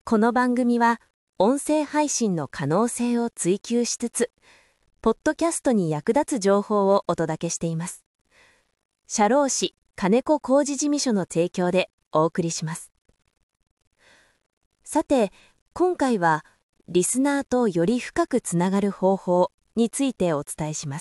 この番組は音声配信の可能性を追求しつつ、ポッドキャストに役立つ情報をお届けしています。社労士金子浩二事務所の提供でお送りします。さて、今回はリスナーとより深くつながる方法についてお伝えします。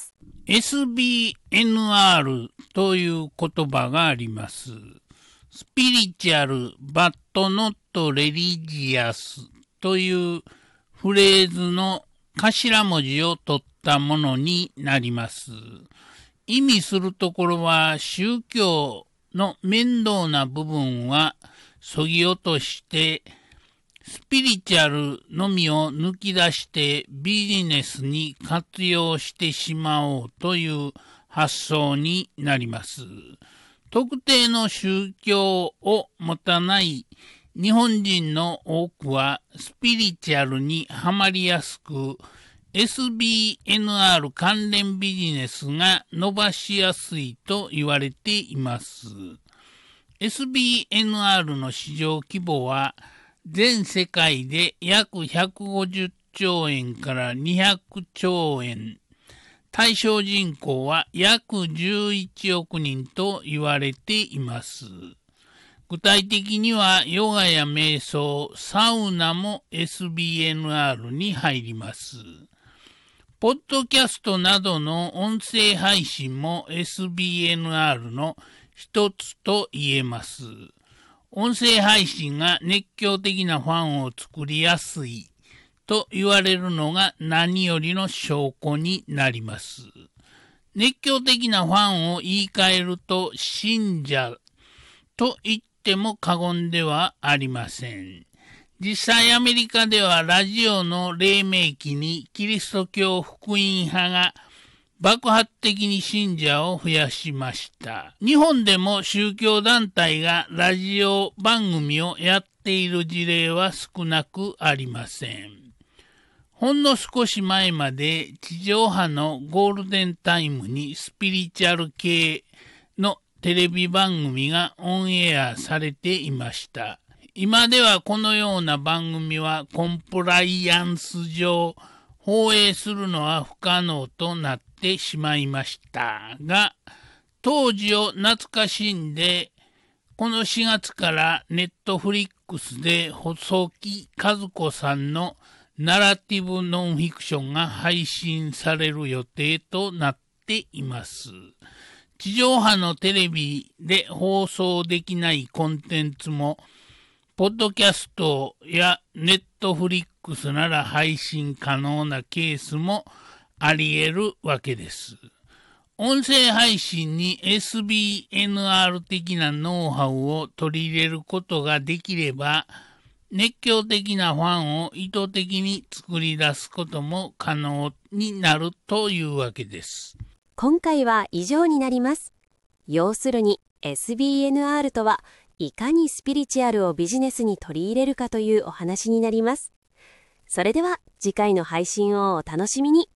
SBNR という言葉があります。スピリチュアルバットノットレリジアスというフレーズの頭文字を取ったものになります。意味するところは、宗教の面倒な部分は削ぎ落として、スピリチュアルのみを抜き出してビジネスに活用してしまおうという発想になります。特定の宗教を持たない日本人の多くはスピリチュアルにはまりやすく、SBNR 関連ビジネスが伸ばしやすいと言われています。SBNR の市場規模は全世界で約150兆円から200兆円。対象人口は約11億人と言われています。具体的にはヨガや瞑想、サウナも SBNR に入ります。ポッドキャストなどの音声配信も SBNR の一つと言えます。音声配信が熱狂的なファンを作りやすいと言われるのが何よりの証拠になります。熱狂的なファンを言い換えると信者と言っても過言ではありません。実際アメリカではラジオの黎明期にキリスト教福音派が爆発的に信者を増やしました。日本でも宗教団体がラジオ番組をやっている事例は少なくありません。ほんの少し前まで地上波のゴールデンタイムにスピリチュアル系のテレビ番組がオンエアされていました。今ではこのような番組はコンプライアンス上放映するのは不可能となってしまいましたが、当時を懐かしんで、この4月からネットフリックスで細木数子さんのナラティブノンフィクションが配信される予定となっています。地上波のテレビで放送できないコンテンツも、ポッドキャストやネットフリックスなら配信可能なケースもあり得るわけです。音声配信に SBNR 的なノウハウを取り入れることができれば、熱狂的なファンを意図的に作り出すことも可能になるというわけです。 今回は以上になります。要するに SBNR とはいかにスピリチュアルをビジネスに取り入れるかというお話になります。それでは次回の配信をお楽しみに。